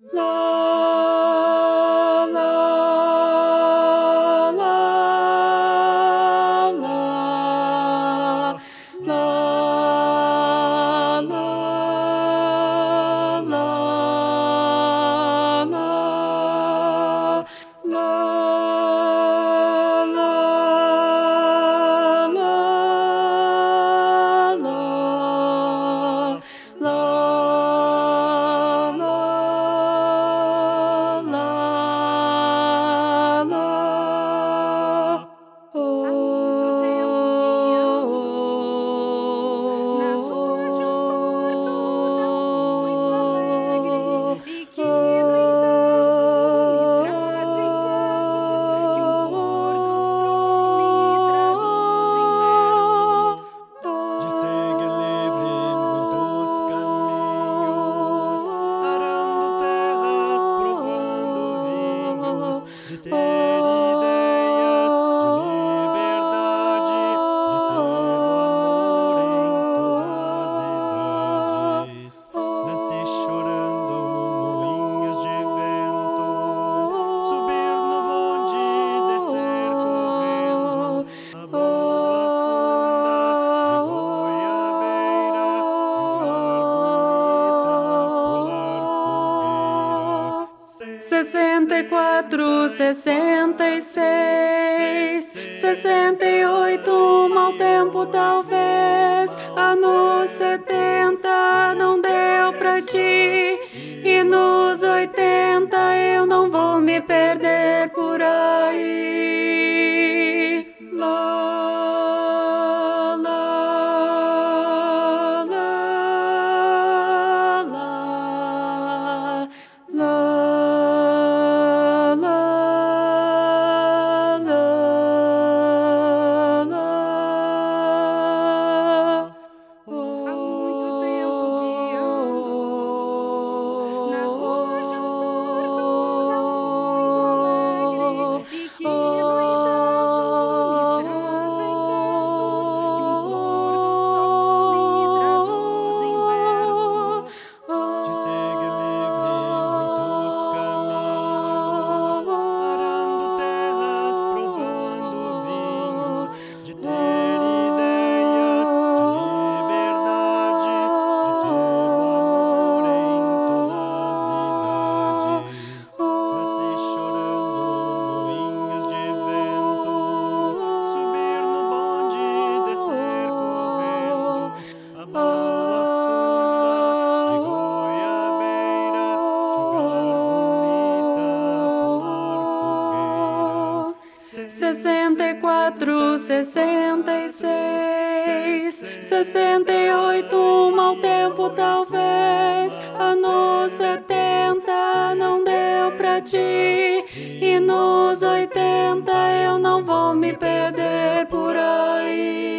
Lá, lá, lá, lá, lá, lá, Há muito tempo que ando nas ruas de um porto não muito alegre e que, no entanto, me traz encantos que um pôr do sol me traduz em versos. De seguir livre muitos caminhos, arando terras, provando vinhos, de ter ideias de liberdade, de ter o amor em todas as idades. Nasci chorando moinhos de vento, subir no bonde, descer correndo, a boa funda de goiabeira, jogar bonita, pular fogueira. 64, 66, 68, mau tempo talvez. Anos 70 não deu pra ti, e nos 80 eu não vou me perder por aí. Lá, lá, lá, lá, lá. Há muito tempo que ando nas ruas de um porto não muito alegre e que, no entanto, me traz encantos que um pôr do sol me traduz em versos. De seguir livre muitos caminhos, arando terras, provando vinhos, de ter ideias de liberdade, de ter o amor em todas as idades. Nasci chorando moinhos de vento, subir no bonde, descer correndo, a boa funda de goiabeira, jogar bonita, pular fogueira. 64, 66, 68, mau tempo talvez. Anos 70 não deu pra ti, e nos 80 eu não vou me perder por aí.